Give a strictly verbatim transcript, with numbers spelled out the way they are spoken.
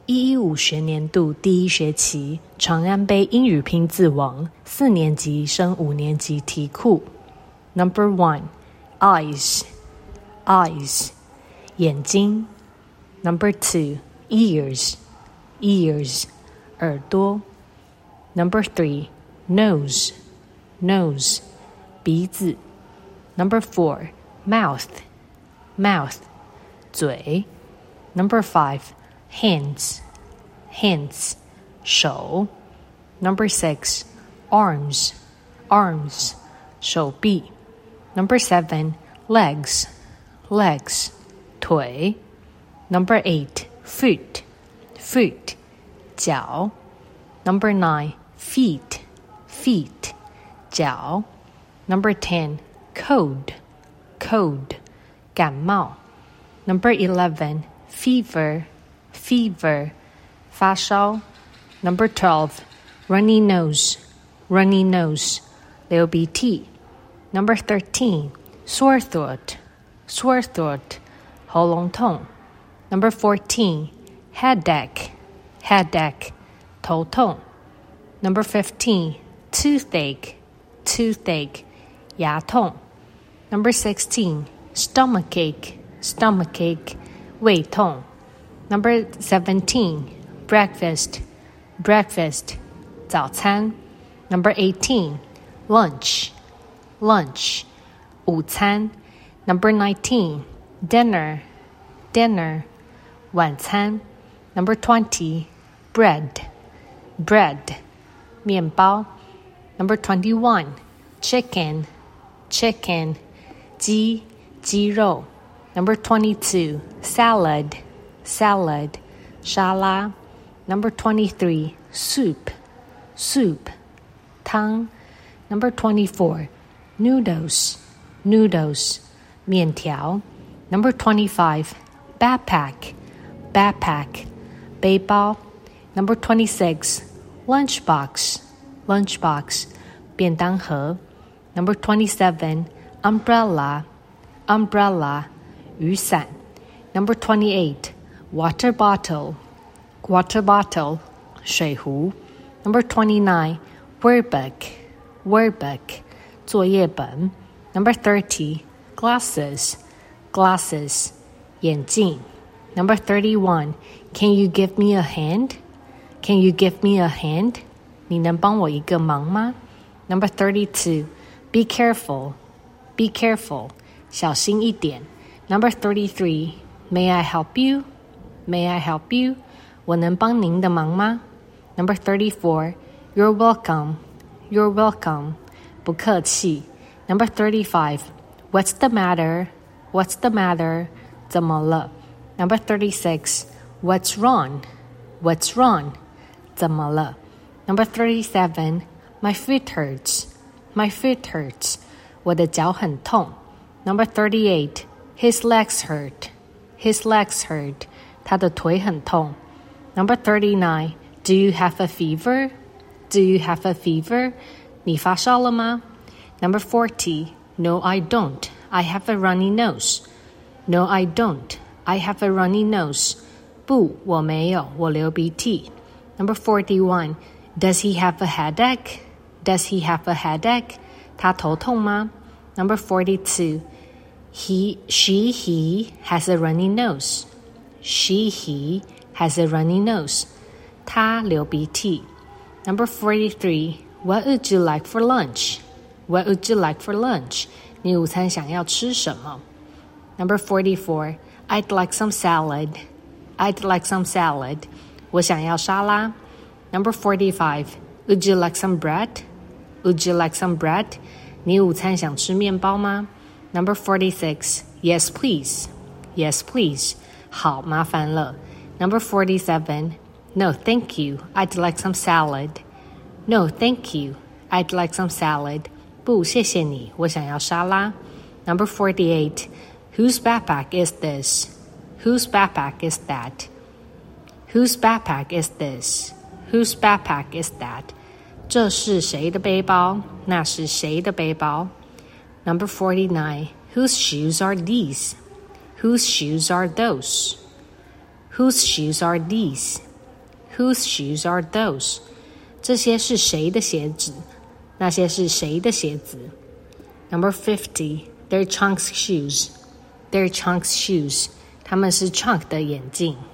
一一五学年度第一学期长安杯英语拼字王四年级升五年级题库。Number one, eyes, eyes, 眼睛。Number two, ears, ears, 耳朵。Number three, nose, nose, 鼻子。Number four, mouth, mouth, 嘴。Number five, hands, hands, 手。Number six, arms, arms, 手臂。Number seven, legs, legs, 腿。Number eight, foot, foot, 脚。Number nine, feet, feet, 脚。Number ten, cold, cold, 感冒。Number eleven, fever, fever, 发烧。Number twelve, runny nose, runny nose, 流鼻涕。Number thirteen, sore throat, sore throat, 喉咙痛。Number fourteen, headache, headache, 头痛。Number fifteen, toothache, toothache, 牙痛。Number sixteen, stomachache, stomachache, 胃痛。Number seventeen, breakfast, breakfast, 早餐。Number eighteen, lunch, lunch, 午餐。Number nineteen, dinner, dinner, 晚餐。Number twenty, bread, bread, 面包。Number twenty-one, chicken, chicken, 鸡，鸡肉。Number twenty-two, salad, salad, 沙拉。Number twenty-three, soup, soup, 汤。Number twenty-four, noodles, noodles, 面条。Number twenty-five, backpack, backpack, 背包。Number twenty-six, lunchbox, lunchbox, 便当盒。Number twenty-seven, umbrella, umbrella, 雨伞。Number twenty-eight, water bottle, water bottle, 水壶。Number twenty-nine, word book, word book, 作业本。Number thirty, glasses, glasses, 眼镜。Number thirty-one, can you give me a hand? Can you give me a hand? 你能帮我一个忙吗？ Number thirty-two, be careful, be careful, 小心一点。Number thirty-three, may I help you? May I help you? 我能帮您的忙吗？ Number thirty-four, you're welcome, you're welcome, 不客气。Number thirty-five, what's the matter? What's the matter? 怎么了？ Number thirty-six, what's wrong? What's wrong? 怎么了？ Number thirty-seven, my foot hurts, my foot hurts, 我的脚很痛。Number thirty-eight, his legs hurt, his legs hurt, 他的腿很痛。Number thirty-nine, do you have a fever? Do you have a fever? 你发烧了吗？ Number forty, no I don't, I have a runny nose. No I don't, I have a runny nose. 不，我没有，我流鼻涕。Number forty-one, does he have a headache? Does he have a headache? 他头痛吗？ Number forty-two, he, she, he has a runny nose. She, he has a runny nose. 他流鼻涕。Number forty-three, what would you like for lunch? What would you like for lunch? 你午餐想要吃什么？ Number forty-four, I'd like some salad. I'd like some salad. 我想要沙拉。Number forty-five, would you like some bread? Would you like some bread? 你午餐想吃面包吗？ Number forty-six, yes please. Yes please. 好，麻烦了。Number forty-seven, no thank you. I'd like some salad. No thank you. I'd like some salad. 不，谢谢你，我想要沙拉。Number forty-eight, whose backpack is this? Whose backpack is that? Whose backpack is this? Whose backpack is that? 这是谁的背包？那是谁的背包？ Number forty-nine, whose shoes are these? Whose shoes are those? Whose shoes are these? Whose shoes are those? 这些是谁的鞋子？那些是谁的鞋子？ Number fifty, they're Chunk's shoes. They're Chunk's shoes. 他们是 Chunk 的眼镜。